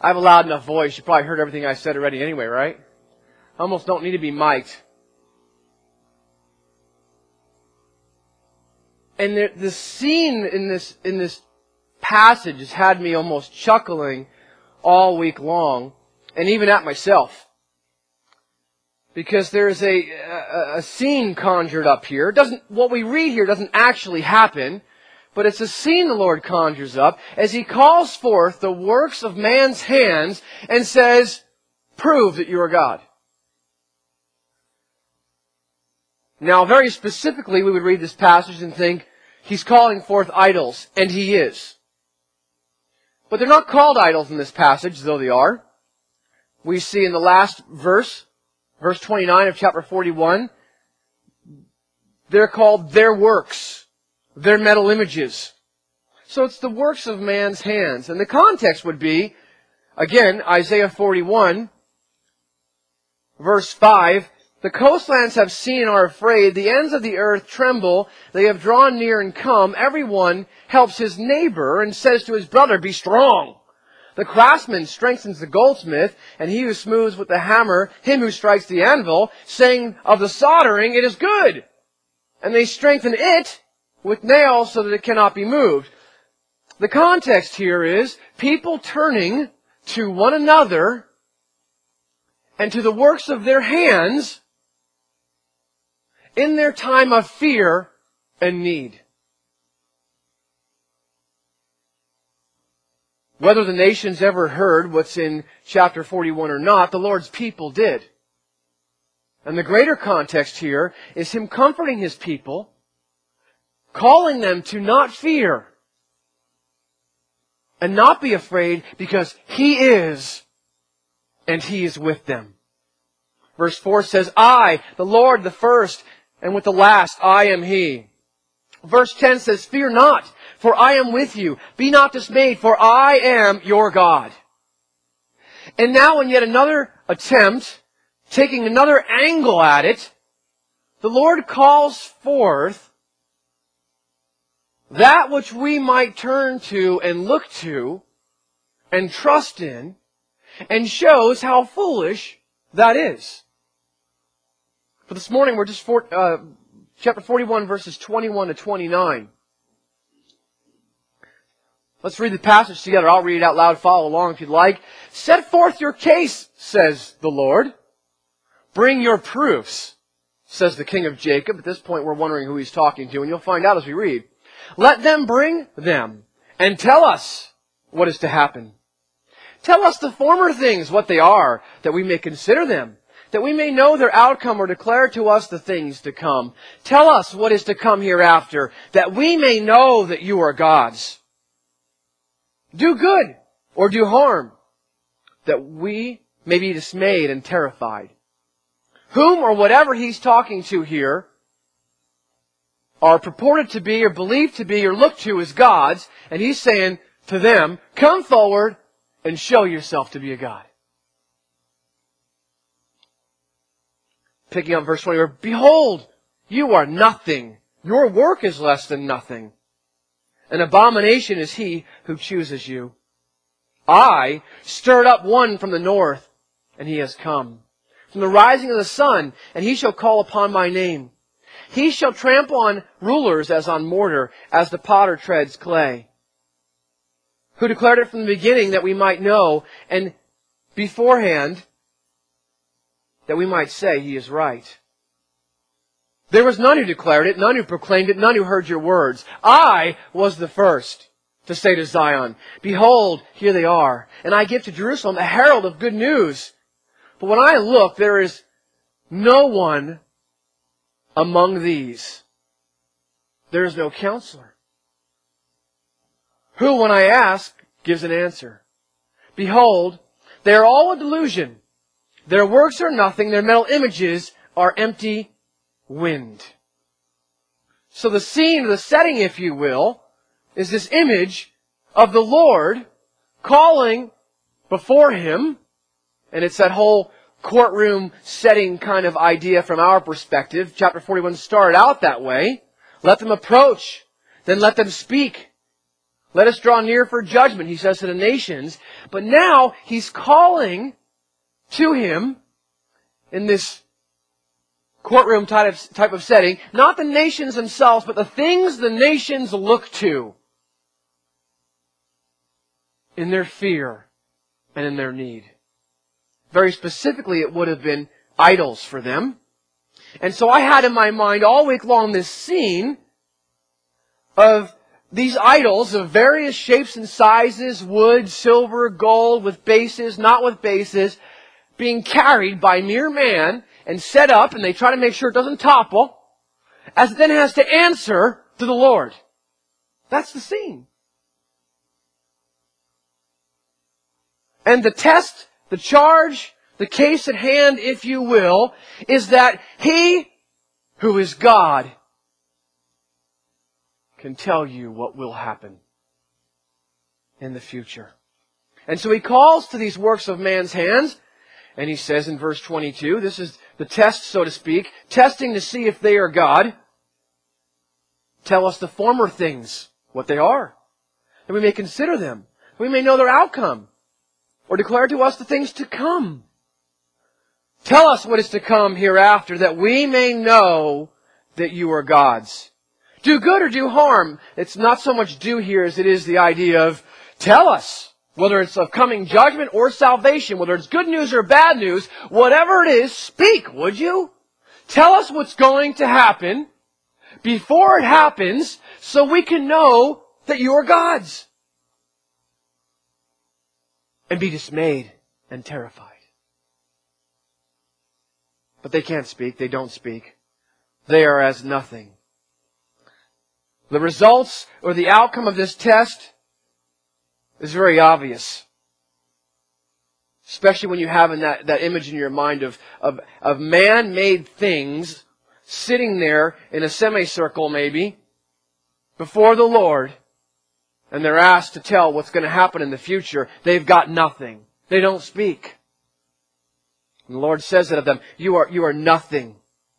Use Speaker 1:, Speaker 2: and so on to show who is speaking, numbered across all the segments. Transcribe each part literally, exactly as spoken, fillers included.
Speaker 1: I have a loud enough voice. You probably heard everything I said already anyway, right? I almost don't need to be mic'd. And the, the scene in this, in this passage has had me almost chuckling all week long, and even at myself. Because there's a, a, a scene conjured up here. It doesn't, what we read here doesn't actually happen, but it's a scene the Lord conjures up as He calls forth the works of man's hands and says, prove that you are God. Now, very specifically, we would read this passage and think, He's calling forth idols, and He is. But they're not called idols in this passage, though they are. We see in the last verse, verse twenty-nine of chapter forty-one, they're called their works, their metal images. So it's the works of man's hands. And the context would be, again, Isaiah forty-one, verse five, the coastlands have seen and are afraid. The ends of the earth tremble. They have drawn near and come. Everyone helps his neighbor and says to his brother, be strong. The craftsman strengthens the goldsmith, and he who smooths with the hammer, him who strikes the anvil, saying of the soldering, it is good. And they strengthen it with nails so that it cannot be moved. The context here is people turning to one another and to the works of their hands in their time of fear and need. Whether the nations ever heard what's in chapter forty-one or not, the Lord's people did. And the greater context here is Him comforting His people, calling them to not fear and not be afraid because He is, and He is with them. Verse four says, I, the Lord, the first, and with the last, I am He. Verse ten says, fear not, for I am with you. Be not dismayed, for I am your God. And now in yet another attempt, taking another angle at it, the Lord calls forth that which we might turn to and look to and trust in, and shows how foolish that is. For this morning, we're just for, uh, chapter forty-one, verses twenty-one to twenty-nine. Let's read the passage together. I'll read it out loud. Follow along if you'd like. Set forth your case, says the Lord. Bring your proofs, says the King of Jacob. At this point, we're wondering who He's talking to, and you'll find out as we read. Let them bring them, and tell us what is to happen. Tell us the former things, what they are, that we may consider them, that we may know their outcome, or declare to us the things to come. Tell us what is to come hereafter, that we may know that you are gods. Do good, or do harm, that we may be dismayed and terrified. Whom or whatever He's talking to here are purported to be, or believed to be, or looked to as gods, and He's saying to them, come forward and show yourself to be a God. Picking up verse twenty, behold, you are nothing. Your work is less than nothing. An abomination is he who chooses you. I stirred up one from the north, and he has come. From the rising of the sun, and he shall call upon my name. He shall trample on rulers as on mortar, as the potter treads clay. Who declared it from the beginning that we might know, and beforehand that we might say He is right. There was none who declared it, none who proclaimed it, none who heard your words. I was the first to say to Zion, behold, here they are. And I give to Jerusalem a herald of good news. But when I look, there is no one among these. There is no counselor, who, when I ask, gives an answer. Behold, they are all a delusion. Their works are nothing. Their metal images are empty wind. So the scene, the setting, if you will, is this image of the Lord calling before Him. And it's that whole courtroom setting kind of idea from our perspective. Chapter forty-one started out that way. Let them approach. Then let them speak. Let us draw near for judgment, he says to the nations. But now he's calling to him in this courtroom type of, type of setting, not the nations themselves, but the things the nations look to in their fear and in their need. Very specifically, it would have been idols for them. And so I had in my mind all week long this scene of these idols of various shapes and sizes, wood, silver, gold, with bases, not with bases, being carried by mere man and set up, and they try to make sure it doesn't topple, as it then has to answer to the Lord. That's the scene. And the test, the charge, the case at hand, if you will, is that He who is God can tell you what will happen in the future. And so He calls to these works of man's hands, and He says in verse twenty-two, this is the test, so to speak, testing to see if they are God. Tell us the former things, what they are, that we may consider them, we may know their outcome, or declare to us the things to come. Tell us what is to come hereafter, that we may know that you are God's. Do good or do harm. It's not so much do here as it is the idea of tell us, whether it's of coming judgment or salvation, whether it's good news or bad news, whatever it is, speak, would you? Tell us what's going to happen before it happens so we can know that you are God's. And be dismayed and terrified. But they can't speak. They don't speak. They are as nothing. The results or the outcome of this test is very obvious. Especially when you have in that, that image in your mind of, of, of man-made things sitting there in a semicircle maybe before the Lord, and they're asked to tell what's going to happen in the future. They've got nothing. They don't speak. And the Lord says that of them, you are, you are nothing.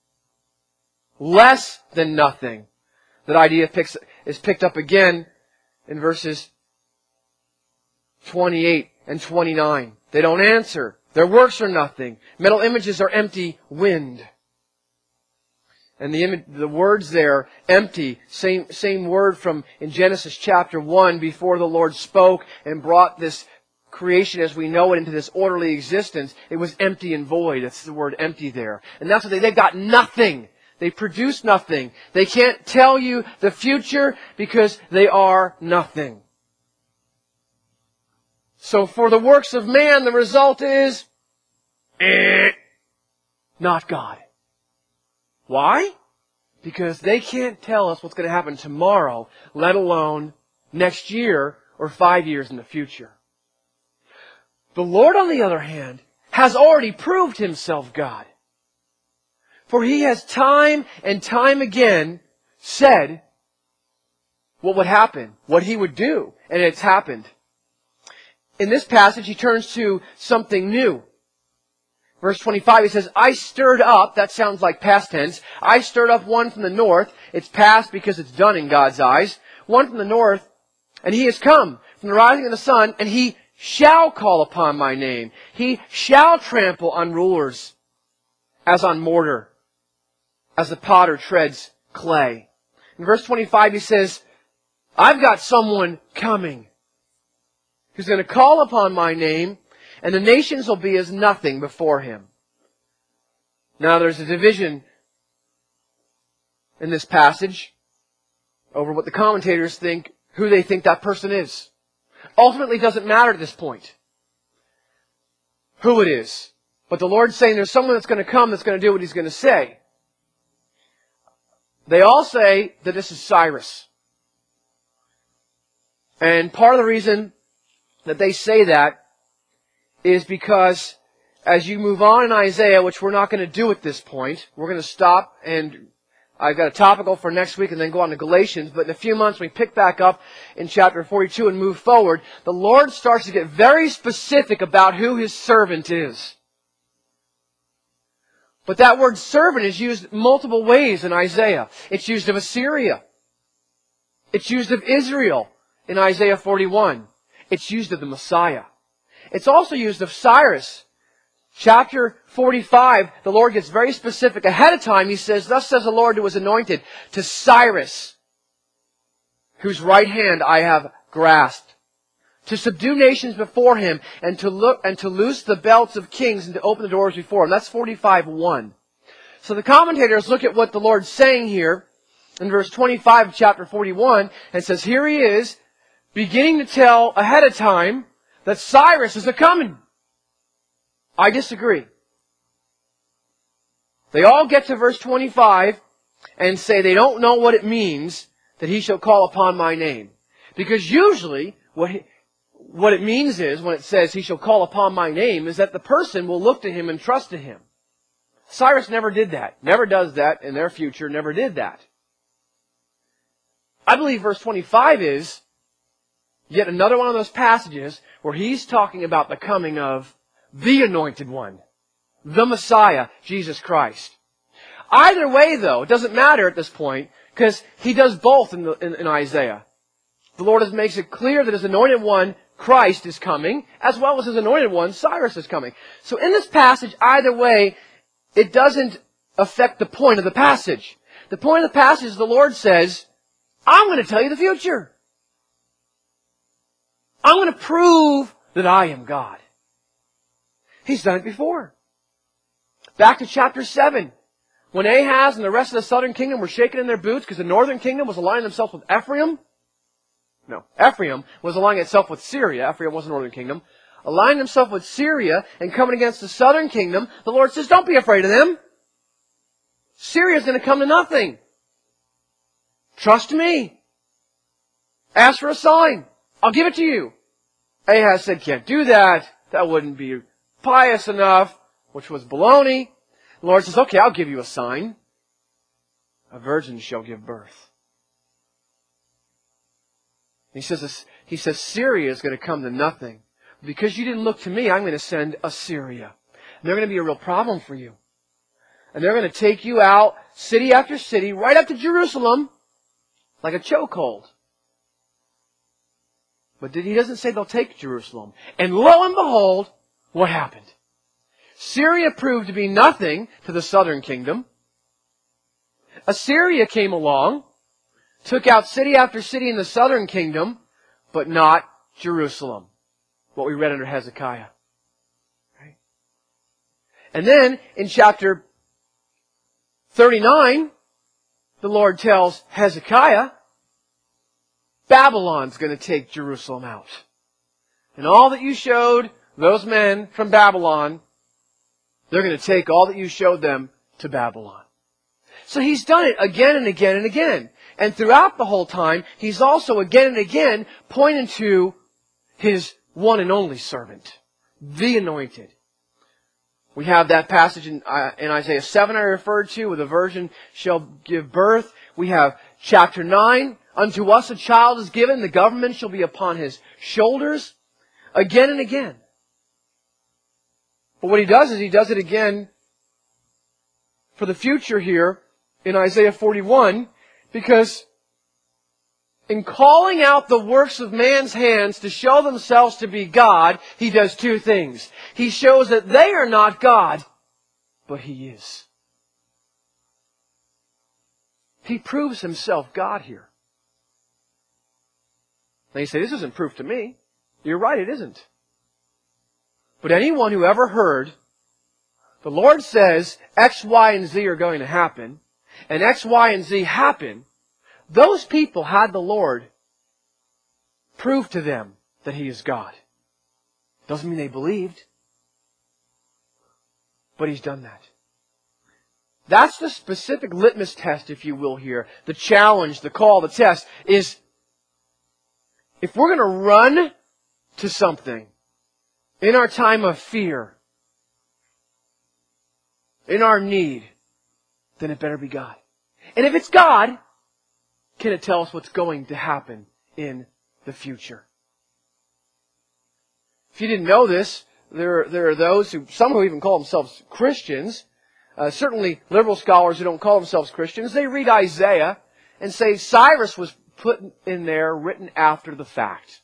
Speaker 1: Less than nothing. That idea picks, is picked up again in verses twenty-eight and twenty-nine. They don't answer. Their works are nothing. Metal images are empty wind. And the image, the words there, empty, same, same word from in Genesis chapter one, before the Lord spoke and brought this creation as we know it into this orderly existence. It was empty and void. That's the word empty there. And that's what they, they've got nothing. They produce nothing. They can't tell you the future because they are nothing. So for the works of man, the result is eh, not God. Why? Because they can't tell us what's going to happen tomorrow, let alone next year or five years in the future. The Lord, on the other hand, has already proved Himself God. For He has time and time again said what would happen, what He would do, and it's happened. In this passage, He turns to something new. Verse twenty-five, He says, I stirred up, that sounds like past tense, I stirred up one from the north. It's past because it's done in God's eyes. One from the north, and He has come from the rising of the sun, and He shall call upon my name. He shall trample on rulers as on mortar, as the potter treads clay. In verse twenty-five, He says, I've got someone coming who's going to call upon my name, and the nations will be as nothing before Him. Now there's a division in this passage over what the commentators think, who they think that person is. Ultimately, it doesn't matter at this point who it is. But the Lord's saying there's someone that's going to come that's going to do what He's going to say. They all say that this is Cyrus. And part of the reason that they say that is because as you move on in Isaiah, which we're not going to do at this point, we're going to stop, and I've got a topical for next week and then go on to Galatians, but in a few months we pick back up in chapter forty-two and move forward, the Lord starts to get very specific about who His servant is. But that word servant is used multiple ways in Isaiah. It's used of Assyria. It's used of Israel. in Isaiah forty-one. It's used of the Messiah. It's also used of Cyrus. Chapter forty-five, the Lord gets very specific. Ahead of time, He says, "Thus says the Lord who was anointed to Cyrus, whose right hand I have grasped, to subdue nations before him, and to look and to loose the belts of kings, and to open the doors before him." That's forty-five one. So the commentators look at what the Lord's saying here in verse twenty-five of chapter forty-one, and says, here He is, beginning to tell ahead of time that Cyrus is a-coming. I disagree. They all get to verse twenty-five and say they don't know what it means that He shall call upon my name. Because usually what he, what it means is, when it says He shall call upon my name, is that the person will look to Him and trust in Him. Cyrus never did that. Never does that in their future. Never did that. I believe verse twenty-five is yet another one of those passages where He's talking about the coming of the Anointed One, the Messiah, Jesus Christ. Either way, though, it doesn't matter at this point, because He does both in, the, in, in Isaiah. The Lord makes it clear that His Anointed One, Christ, is coming, as well as His Anointed One, Cyrus, is coming. So in this passage, either way, it doesn't affect the point of the passage. The point of the passage is the Lord says, I'm going to tell you the future. I'm going to prove that I am God. He's done it before. Back to chapter seven. When Ahaz and the rest of the southern kingdom were shaking in their boots because the northern kingdom was aligning themselves with Ephraim. No, Ephraim was aligning itself with Syria. Ephraim was the northern kingdom. Aligning himself with Syria and coming against the southern kingdom. The Lord says, don't be afraid of them. Syria's going to come to nothing. Trust me. Ask for a sign. I'll give it to you. Ahaz said, can't do that. That wouldn't be pious enough, which was baloney. The Lord says, okay, I'll give you a sign. A virgin shall give birth. He says, he says, Syria is going to come to nothing. Because you didn't look to me, I'm going to send Assyria. And they're going to be a real problem for you. And they're going to take you out, city after city, right up to Jerusalem, like a chokehold. But He doesn't say they'll take Jerusalem. And lo and behold, what happened? Syria proved to be nothing to the southern kingdom. Assyria came along, took out city after city in the southern kingdom, but not Jerusalem. What we read under Hezekiah. Right? And then, in chapter thirty-nine, the Lord tells Hezekiah, Babylon's going to take Jerusalem out. And all that you showed those men from Babylon, they're going to take all that you showed them to Babylon. So He's done it again and again and again. And throughout the whole time, He's also again and again pointing to His one and only servant, the Anointed. We have that passage in, uh, in Isaiah seven I referred to, where the virgin shall give birth. We have chapter nine, unto us a child is given, the government shall be upon His shoulders. Again and again. But what He does is He does it again for the future here in Isaiah forty-one, because in calling out the works of man's hands to show themselves to be God, He does two things. He shows that they are not God, but He is. He proves Himself God here. Now you say, this isn't proof to me. You're right, it isn't. But anyone who ever heard the Lord says X, Y, and Z are going to happen, and X, Y, and Z happen, those people had the Lord prove to them that He is God. Doesn't mean they believed, but He's done that. That's the specific litmus test, if you will, here. The challenge, the call, the test is, if we're going to run to something in our time of fear, in our need, then it better be God. And if it's God, can it tell us what's going to happen in the future? If you didn't know this, there, there are those who, some who even call themselves Christians, uh, certainly liberal scholars who don't call themselves Christians, they read Isaiah and say Cyrus was put in there, written after the fact.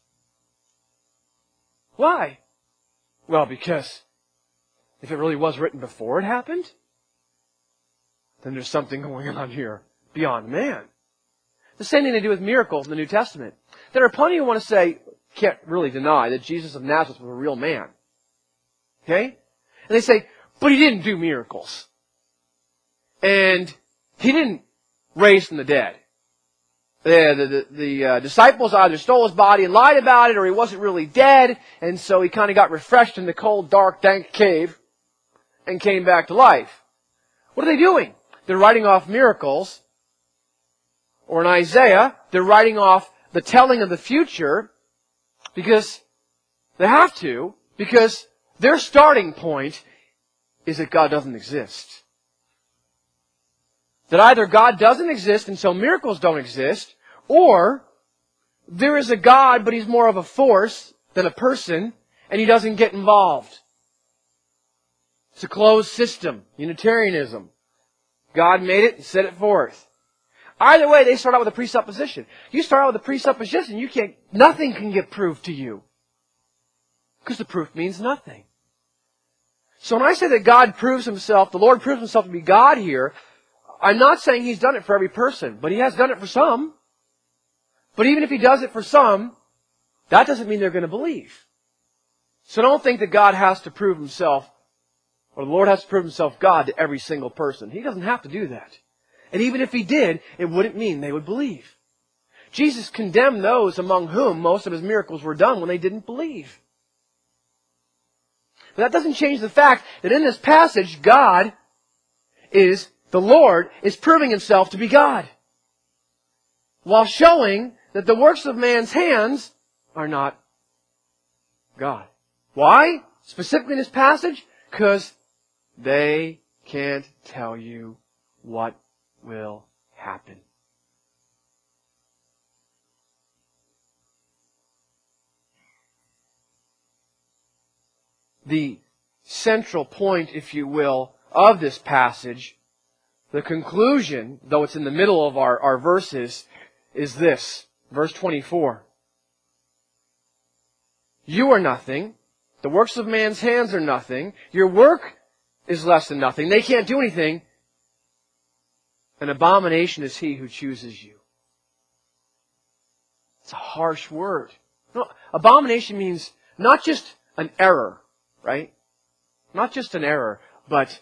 Speaker 1: Why? Well, because if it really was written before it happened, then there's something going on here beyond man. The same thing to do with miracles in the New Testament. There are plenty who want to say, can't really deny that Jesus of Nazareth was a real man. Okay? And they say, but he didn't do miracles. And he didn't raise from the dead. The, the, the, the uh, disciples either stole his body and lied about it, or he wasn't really dead, and so he kind of got refreshed in the cold, dark, dank cave and came back to life. What are they doing? They're writing off miracles. Or in Isaiah, they're writing off the telling of the future because they have to, because their starting point is that God doesn't exist. That either God doesn't exist and so miracles don't exist, or there is a God but He's more of a force than a person and He doesn't get involved. It's a closed system, Unitarianism. God made it and set it forth. Either way, they start out with a presupposition. You start out with a presupposition, you can't, nothing can get proved to you. Because the proof means nothing. So when I say that God proves Himself, the Lord proves Himself to be God here, I'm not saying He's done it for every person, but He has done it for some. But even if He does it for some, that doesn't mean they're going to believe. So don't think that God has to prove Himself, or the Lord has to prove Himself God to every single person. He doesn't have to do that. And even if He did, it wouldn't mean they would believe. Jesus condemned those among whom most of His miracles were done when they didn't believe. But that doesn't change the fact that in this passage, God is, the Lord is proving Himself to be God, while showing that the works of man's hands are not God. Why? Specifically in this passage? Because they can't tell you what will happen. The central point, if you will, of this passage, the conclusion, though it's in the middle of our, our verses, is this. Verse twenty-four. You are nothing. The works of man's hands are nothing. Your work is less than nothing. They can't do anything. An abomination is he who chooses you. It's a harsh word. No, abomination means not just an error, right? Not just an error, but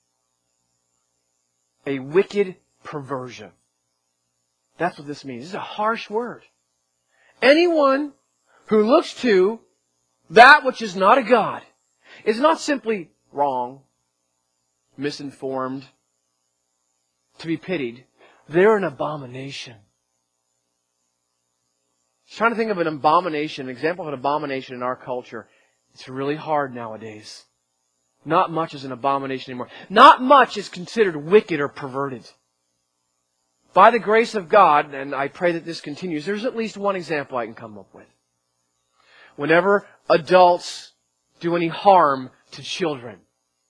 Speaker 1: a wicked perversion. That's what this means. This is a harsh word. Anyone who looks to that which is not a God is not simply wrong, misinformed, to be pitied. They're an abomination. I was trying to think of an abomination, an example of an abomination in our culture. It's really hard nowadays. Not much is an abomination anymore. Not much is considered wicked or perverted. By the grace of God, and I pray that this continues, there's at least one example I can come up with. Whenever adults do any harm to children,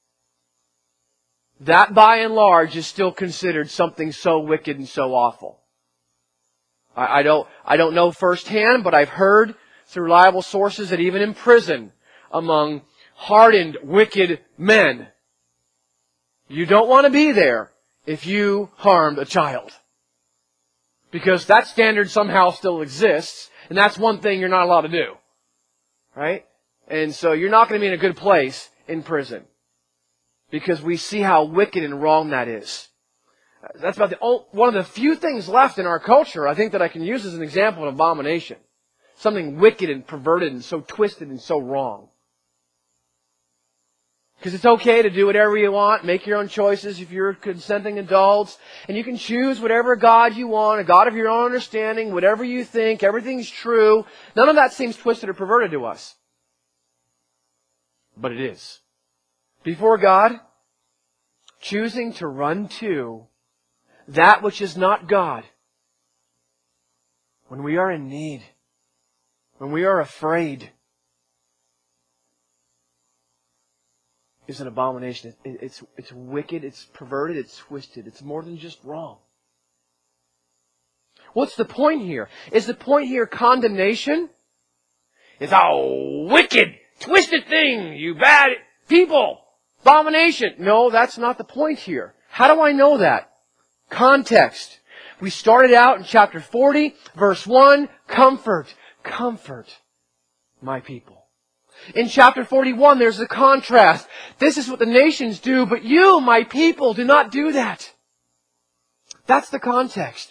Speaker 1: that by and large is still considered something so wicked and so awful. I, I don't, I don't know firsthand, but I've heard through reliable sources that even in prison, among hardened, wicked men, you don't want to be there if you harmed a child. Because that standard somehow still exists, and that's one thing you're not allowed to do. Right? And so you're not going to be in a good place in prison. Because we see how wicked and wrong that is. That's about the only, one of the few things left in our culture, I think, that I can use as an example of abomination. Something wicked and perverted and so twisted and so wrong. Because it's okay to do whatever you want, make your own choices if you're consenting adults, and you can choose whatever God you want, a God of your own understanding, whatever you think, everything's true. None of that seems twisted or perverted to us. But it is. Before God, choosing to run to that which is not God, when we are in need, when we are afraid, is an abomination. It's, it's wicked, it's perverted, it's twisted. It's more than just wrong. What's the point here? Is the point here condemnation? It's a wicked, twisted thing, you bad people. Abomination. No, that's not the point here. How do I know that? Context. We started out in chapter forty, verse one, comfort, comfort my people. In chapter forty-one, there's a contrast. This is what the nations do, but you, my people, do not do that. That's the context.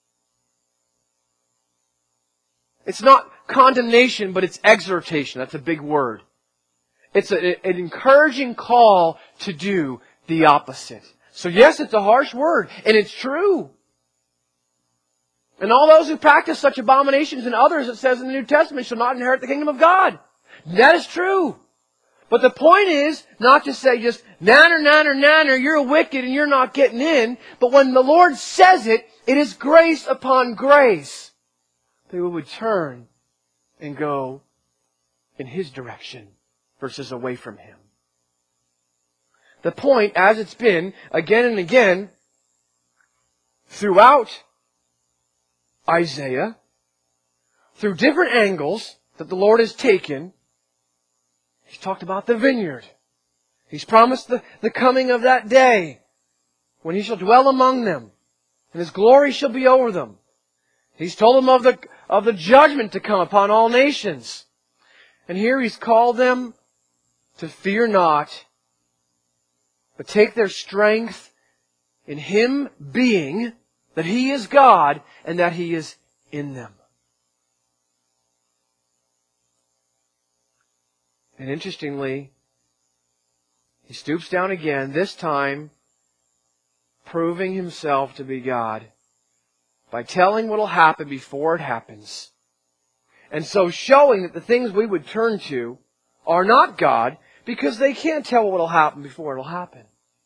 Speaker 1: It's not condemnation, but it's exhortation. That's a big word. It's a, an encouraging call to do the opposite. So yes, it's a harsh word, and it's true. And all those who practice such abominations and others, it says in the New Testament, shall not inherit the kingdom of God. That is true. But the point is not to say just, nanner, nanner, nanner, you're wicked and you're not getting in. But when the Lord says it, it is grace upon grace. They would turn and go in His direction versus away from Him. The point, as it's been again and again throughout Isaiah, through different angles that the Lord has taken, He's talked about the vineyard. He's promised the, the coming of that day when He shall dwell among them and His glory shall be over them. He's told them of the, of the judgment to come upon all nations. And here He's called them to fear not, but take their strength in Him being that He is God and that He is in them. And interestingly, He stoops down again, this time proving Himself to be God by telling what will happen before it happens. And so showing that the things we would turn to are not God because they can't tell what will happen before it will happen.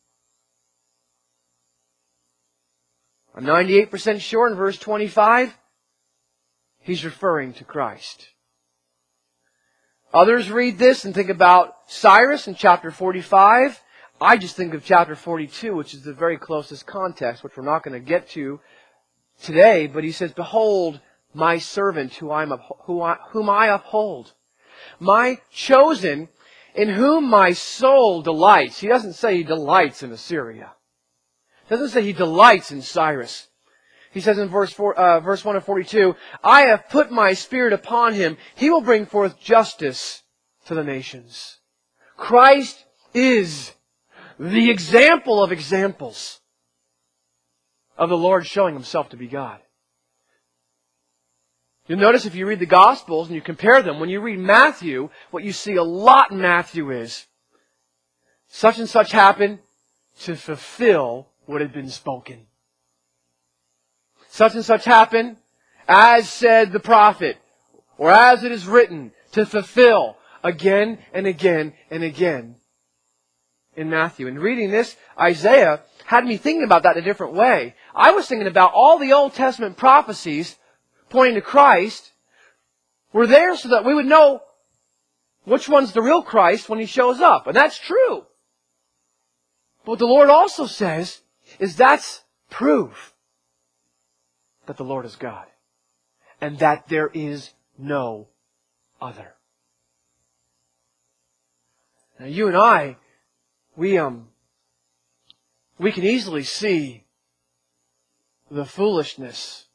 Speaker 1: I'm ninety-eight percent sure in verse twenty-five, He's referring to Christ. Others read this and think about Cyrus in chapter forty-five. I just think of chapter forty-two, which is the very closest context, which we're not going to get to today. But he says, behold, my servant who I am, who I, whom I uphold. My chosen, in whom my soul delights. He doesn't say He delights in Assyria. He doesn't say He delights in Cyrus. He says in verse four, uh, verse one of forty-two, I have put my Spirit upon him. He will bring forth justice to the nations. Christ is the example of examples of the Lord showing Himself to be God. You'll notice if you read the Gospels and you compare them, when you read Matthew, what you see a lot in Matthew is such and such happened to fulfill what had been spoken. Such and such happened, as said the prophet, or as it is written, to fulfill again and again and again in Matthew. And reading this, Isaiah had me thinking about that in a different way. I was thinking about all the Old Testament prophecies pointing to Christ were there so that we would know which one's the real Christ when He shows up. And that's true. But what the Lord also says is that's proof that the Lord is God and that there is no other. Now you and I, we um, we can easily see the foolishness,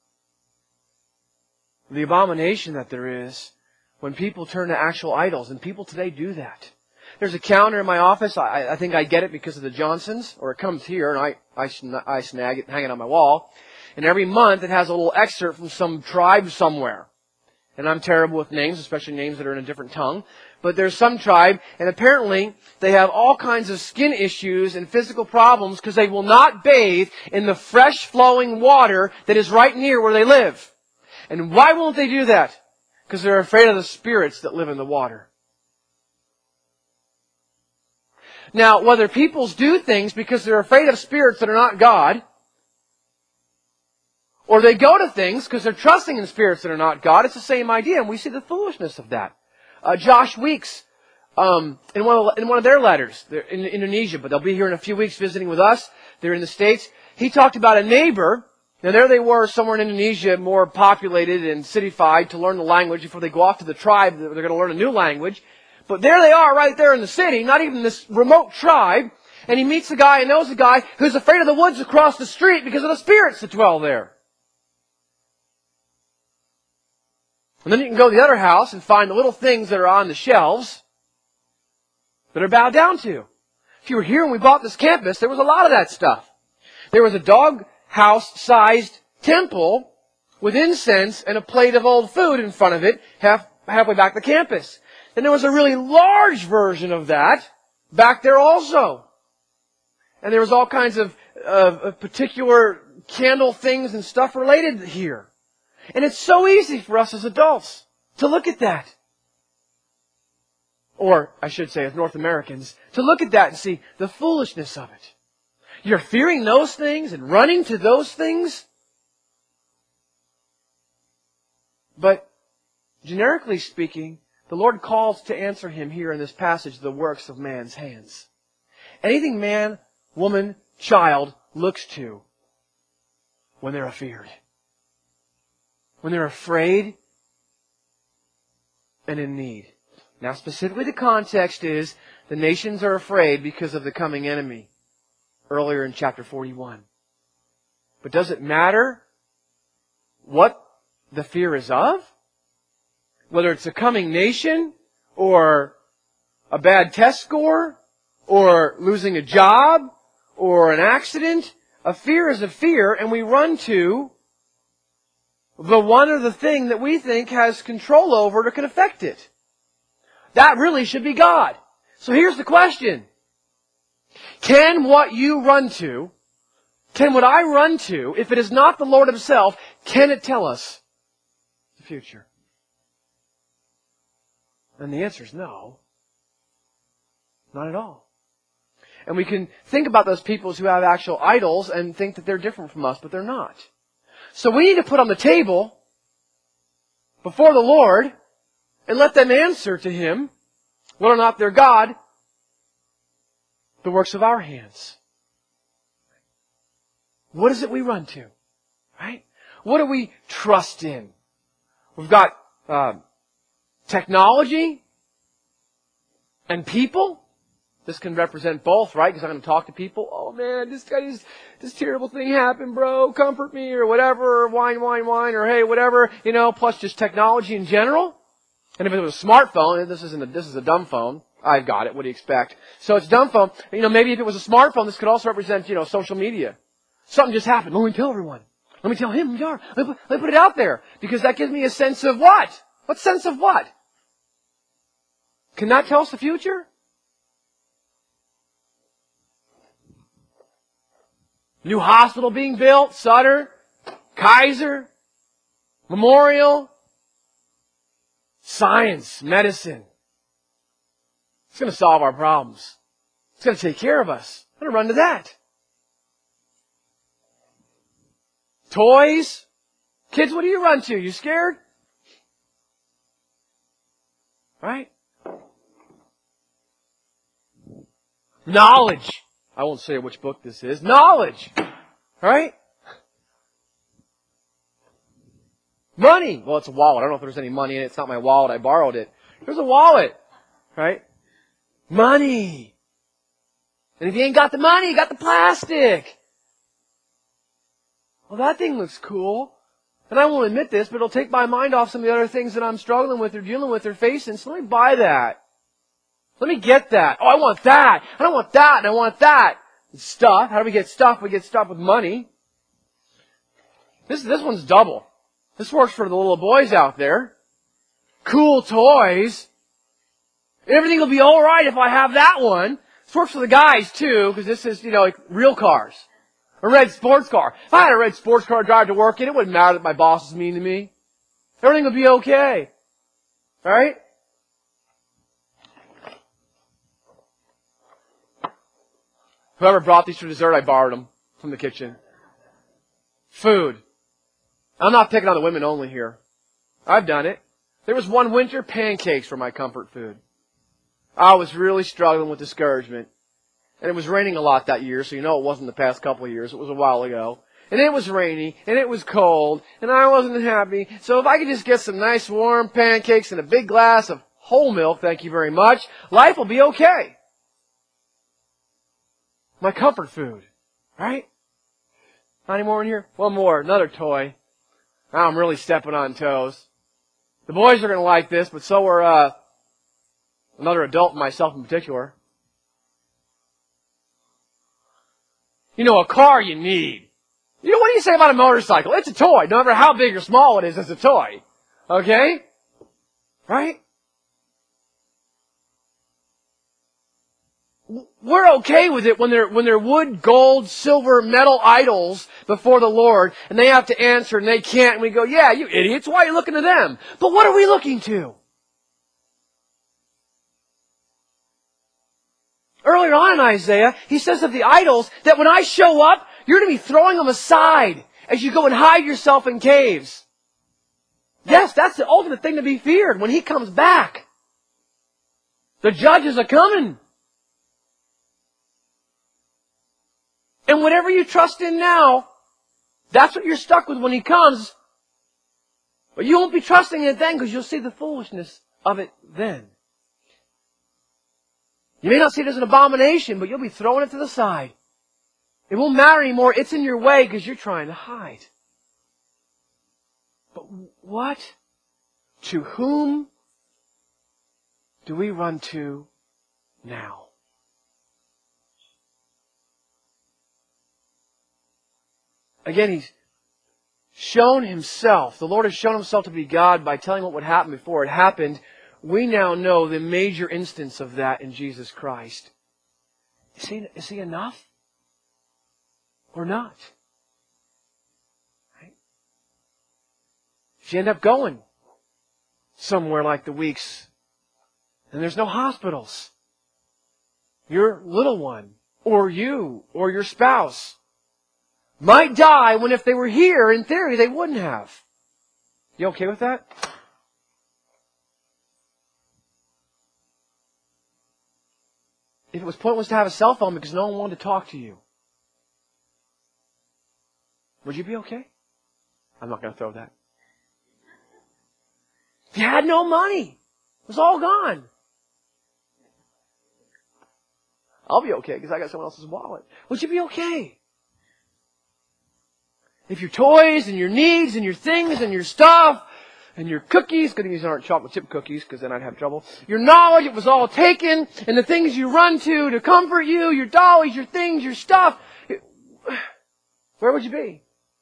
Speaker 1: the abomination that there is when people turn to actual idols, and people today do that. There's a calendar in my office. I, I think I get it because of the Johnsons, or it comes here, and I I, I snag it and hang it on my wall. And every month it has a little excerpt from some tribe somewhere. And I'm terrible with names, especially names that are in a different tongue. But there's some tribe, and apparently they have all kinds of skin issues and physical problems because they will not bathe in the fresh flowing water that is right near where they live. And why won't they do that? Because they're afraid of the spirits that live in the water. Now, whether peoples do things because they're afraid of spirits that are not God, or they go to things because they're trusting in spirits that are not God, it's the same idea, and we see the foolishness of that. Uh, Josh Weeks, um, in one of in one of their letters, they're in Indonesia, but they'll be here in a few weeks visiting with us. They're in the States. He talked about a neighbor Now there they were somewhere in Indonesia, more populated and cityfied, to learn the language before they go off to the tribe. They're going to learn a new language. But there they are right there in the city, not even this remote tribe. And he meets a guy and knows a guy who's afraid of the woods across the street because of the spirits that dwell there. And then you can go to the other house and find the little things that are on the shelves that are bowed down to. If you were here when we bought this campus, there was a lot of that stuff. There was a dog house-sized temple with incense and a plate of old food in front of it, half, halfway back to campus. And there was a really large version of that back there also. And there was all kinds of, uh, particular candle things and stuff related here. And it's so easy for us as adults to look at that. Or, I should say, as North Americans, to look at that and see the foolishness of it. You're fearing those things and running to those things. But, generically speaking, the Lord calls to answer him here in this passage the works of man's hands. Anything man, woman, child looks to when they're afeared. When they're afraid and in need. Now specifically the context is the nations are afraid because of the coming enemy. Earlier in chapter forty-one. But does it matter what the fear is of? Whether it's a coming nation, or a bad test score, or losing a job, or an accident. A fear is a fear, and we run to the one or the thing that we think has control over it or can affect it. That really should be God. So here's the question. Can what you run to, can what I run to, if it is not the Lord Himself, can it tell us the future? And the answer is no. Not at all. And we can think about those people who have actual idols and think that they're different from us, but they're not. So we need to put on the table before the Lord and let them answer to Him whether or not they're God, the works of our hands. What is it we run to? Right? What do we trust in? We've got uh, technology and people. This can represent both, right? Because I'm going to talk to people. Oh man, this guy, this, this terrible thing happened, bro. Comfort me, or whatever. Or whine, whine, whine, or hey, whatever. You know, plus just technology in general. And if it was a smartphone, this isn't a, this is a dumb phone. I've got it. What do you expect? So it's a dumb phone. You know, maybe if it was a smartphone, this could also represent, you know, social media. Something just happened. Let me tell everyone. Let me tell him. Let me put, let me put it out there. Because that gives me a sense of what? What sense of what? Can that tell us the future? New hospital being built, Sutter, Kaiser, Memorial, science, medicine. It's going to solve our problems. It's going to take care of us. I'm going to run to that. Toys. Kids, what do you run to? You scared? Right? Knowledge. I won't say which book this is. Knowledge. Right? Money. Well, it's a wallet. I don't know if there's any money in it. It's not my wallet. I borrowed it. There's a wallet. Right? Money. And if you ain't got the money, you got the plastic. Well, that thing looks cool. And I won't admit this, but it'll take my mind off some of the other things that I'm struggling with or dealing with or facing. So let me buy that. Let me get that. Oh, I want that. I don't want that, and I want that. Stuff. How do we get stuff? We get stuff with money. This, this one's double. This works for the little boys out there. Cool toys. Everything will be alright if I have that one. This works for the guys too, because this is, you know, like real cars. A red sports car. If I had a red sports car to drive to work in, it wouldn't matter that my boss is mean to me. Everything would be okay. Right? Whoever brought these for dessert, I borrowed them from the kitchen. Food. I'm not picking on the women only here. I've done it. There was one winter, pancakes for my comfort food. I was really struggling with discouragement. And it was raining a lot that year, so you know it wasn't the past couple of years. It was a while ago. and it was rainy, and it was cold, and I wasn't happy. So if I could just get some nice warm pancakes and a big glass of whole milk, thank you very much, life will be okay. My comfort food, right? Not any more in here? One more, another toy. Now I'm really stepping on toes. The boys are going to like this, but so are uh, another adult, myself in particular. You know, a car you need. You know, what do you say about a motorcycle? It's a toy. No matter how big or small it is, it's a toy. Okay? Right? We're okay with it when they're, when they're wood, gold, silver, metal idols before the Lord, and they have to answer and they can't, and we go, yeah, you idiots, why are you looking to them? But what are we looking to? Earlier on in Isaiah, he says of the idols that when I show up, you're going to be throwing them aside as you go and hide yourself in caves. Yes, that's the ultimate thing to be feared when he comes back. The judges are coming. And whatever you trust in now, that's what you're stuck with when he comes. But you won't be trusting in it then because you'll see the foolishness of it then. You may not see it as an abomination, but you'll be throwing it to the side. It won't matter anymore. It's in your way because you're trying to hide. But what? To whom do we run to now? Again, He's shown Himself. The Lord has shown Himself to be God by telling what would happen before it happened. We now know the major instance of that in Jesus Christ. Is He, is he enough? Or not? Right? If you end up going somewhere like the Weeks, and there's no hospitals, your little one, or you, or your spouse, might die when if they were here, in theory, they wouldn't have. You okay with that? If it was pointless to have a cell phone because no one wanted to talk to you, would you be okay? I'm not going to throw that. If you had no money, it was all gone. I'll be okay because I got someone else's wallet. Would you be okay? If your toys and your needs and your things and your stuff and your cookies, good thing these aren't chocolate chip cookies because then I'd have trouble. Your knowledge, it was all taken, and the things you run to to comfort you, your dollies, your things, your stuff, it, where would you be?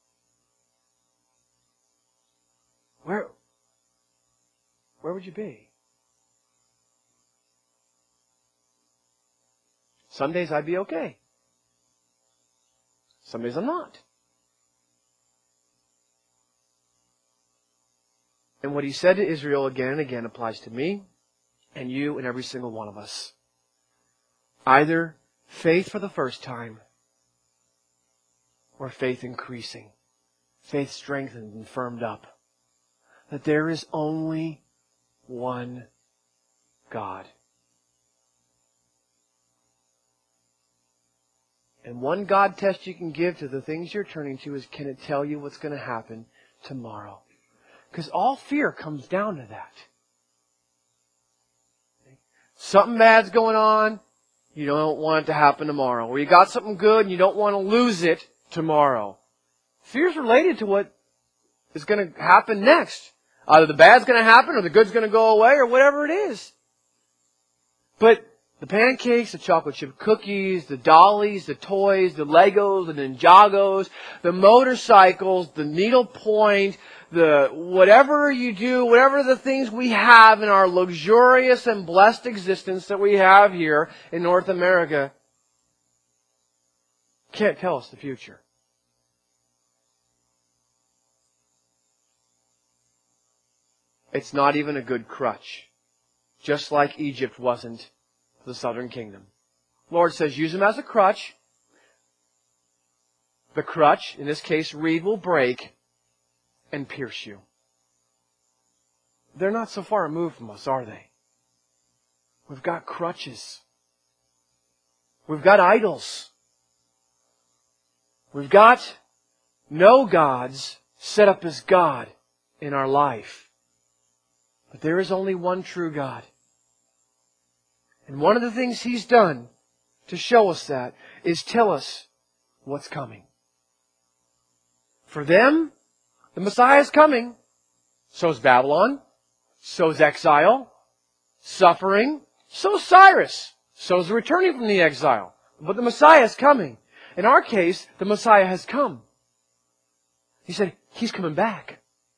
Speaker 1: Where, where would you be? Some days I'd be okay. Some days I'm not. And what He said to Israel again and again applies to me and you and every single one of us. Either faith for the first time or faith increasing. Faith strengthened and firmed up. That there is only one God. And one God test you can give to the things you're turning to is, can it tell you what's going to happen tomorrow? Because all fear comes down to that. Something bad's going on, you don't want it to happen tomorrow. Or you got something good and you don't want to lose it tomorrow. Fear's related to what is going to happen next. Either the bad's going to happen or the good's going to go away or whatever it is. But the pancakes, the chocolate chip cookies, the dollies, the toys, the Legos, the Ninjagos, the motorcycles, the needlepoint, the whatever you do, whatever the things we have in our luxurious and blessed existence that we have here in North America can't tell us the future. It's not even a good crutch. Just like Egypt wasn't for the southern kingdom. The Lord says, use them as a crutch. The crutch, in this case, reed will break and pierce you. They're not so far removed from us, are they? We've got crutches. We've got idols. We've got no gods set up as God in our life. But there is only one true God. And one of the things He's done to show us that is tell us what's coming. For them, the Messiah is coming. So is Babylon. So is exile. Suffering. So is Cyrus. So is returning from the exile. But the Messiah is coming. In our case, the Messiah has come. He said, He's coming back.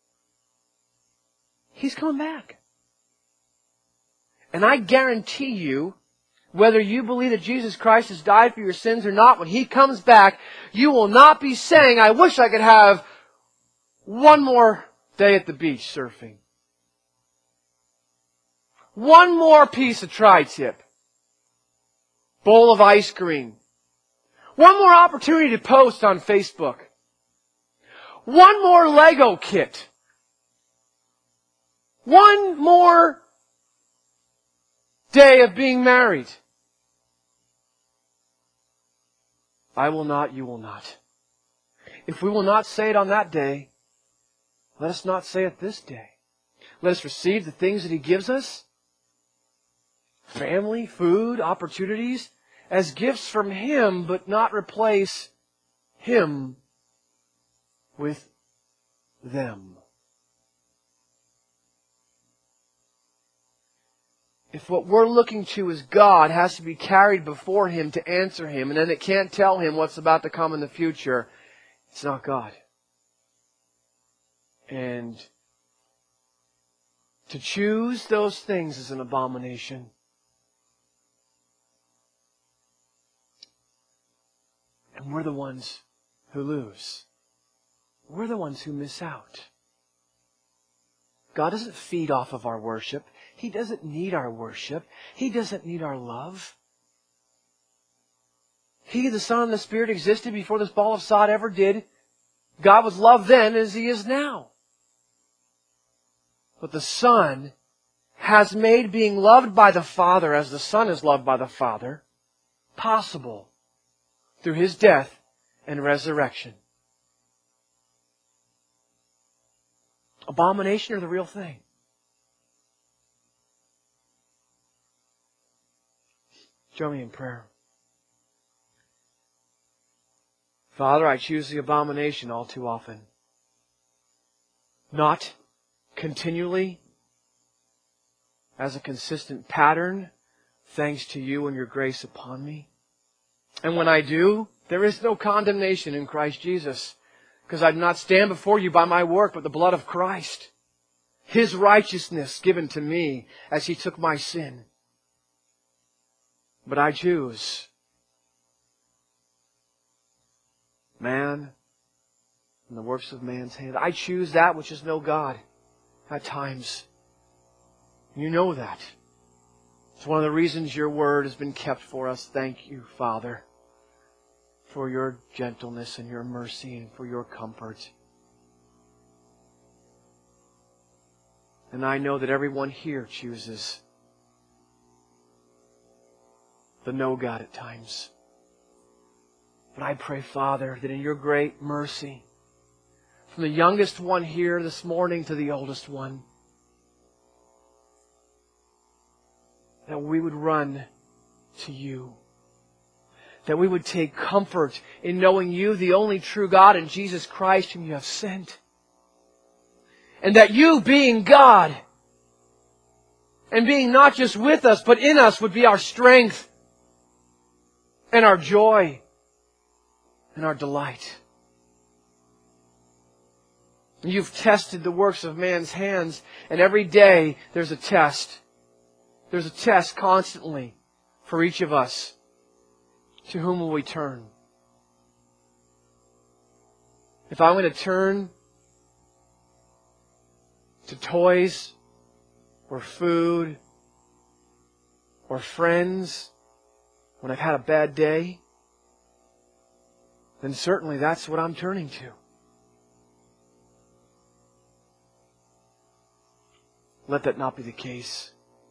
Speaker 1: He's coming back. And I guarantee you, whether you believe that Jesus Christ has died for your sins or not, when He comes back, you will not be saying, I wish I could have one more day at the beach surfing. One more piece of tri-tip. Bowl of ice cream. One more opportunity to post on Facebook. One more Lego kit. One more day of being married. I will not, you will not. If we will not say it on that day, let us not say it this day. Let us receive the things that He gives us, family, food, opportunities, as gifts from Him, but not replace Him with them. If what we're looking to is God has to be carried before Him to answer Him, and then it can't tell Him what's about to come in the future, it's not God. And to choose those things is an abomination. And we're the ones who lose. We're the ones who miss out. God doesn't feed off of our worship. He doesn't need our worship. He doesn't need our love. He, the Son, and the Spirit existed before this ball of sod ever did. God was loved then as He is now. But the Son has made being loved by the Father as the Son is loved by the Father possible through His death and resurrection. Abomination or the real thing? Join me in prayer. Father, I choose the abomination all too often. Not continually, as a consistent pattern, thanks to You and Your grace upon me. And when I do, there is no condemnation in Christ Jesus, because I do not stand before You by my work, but the blood of Christ. His righteousness given to me as He took my sin. But I choose man and the works of man's hand. I choose that which is no God at times. You know that. It's one of the reasons Your word has been kept for us. Thank You, Father, for Your gentleness and Your mercy and for Your comfort. And I know that everyone here chooses the no God at times. But I pray, Father, that in Your great mercy, from the youngest one here this morning to the oldest one, that we would run to You. That we would take comfort in knowing You, the only true God, and Jesus Christ whom You have sent. And that You, being God, and being not just with us, but in us, would be our strength and our joy and our delight. You've tested the works of man's hands, and every day there's a test. There's a test constantly for each of us. To whom will we turn? If I'm going to turn to toys or food or friends when I've had a bad day, then certainly that's what I'm turning to. Let that not be the case.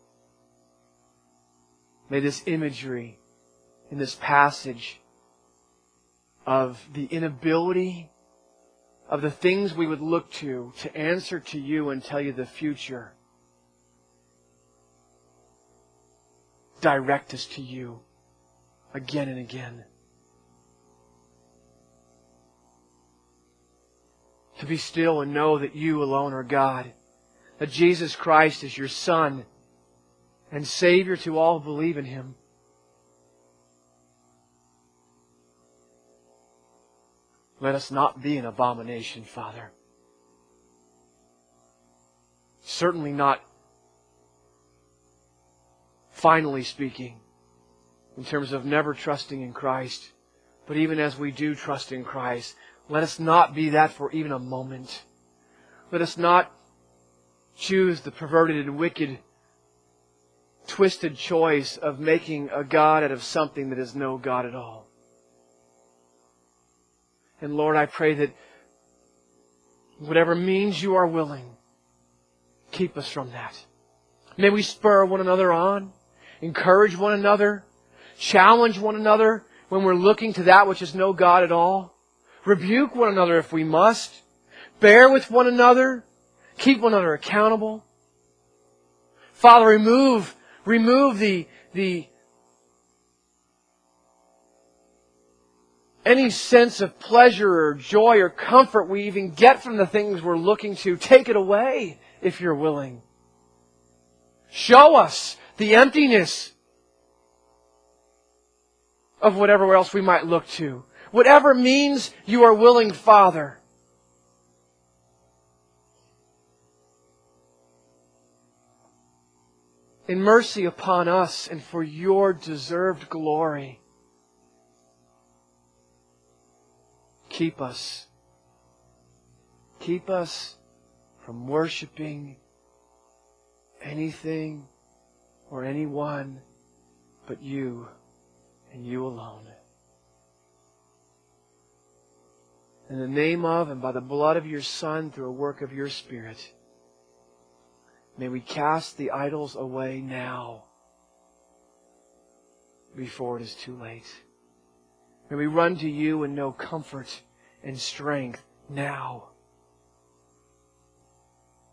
Speaker 1: May this imagery in this passage of the inability of the things we would look to to answer to you and tell you the future. Direct us to you again and again. To be still and know that you alone are God. That Jesus Christ is your Son and Savior to all who believe in Him. Let us not be an abomination, Father. Certainly not, finally speaking, in terms of never trusting in Christ. But even as we do trust in Christ, let us not be that for even a moment. Let us not choose the perverted and wicked, twisted choice of making a God out of something that is no God at all. And Lord, I pray that whatever means you are willing, keep us from that. May we spur one another on, encourage one another, challenge one another when we're looking to that which is no God at all. Rebuke one another if we must. Bear with one another. Keep one another accountable. Father, remove, remove the, the, any sense of pleasure or joy or comfort we even get from the things we're looking to. Take it away if you're willing. Show us the emptiness of whatever else we might look to. Whatever means you are willing, Father. In mercy upon us and for your deserved glory, keep us. Keep us from worshiping anything or anyone but you and you alone. In the name of and by the blood of your Son, through a work of your Spirit, may we cast the idols away now, before it is too late. May we run to you and know comfort and strength now.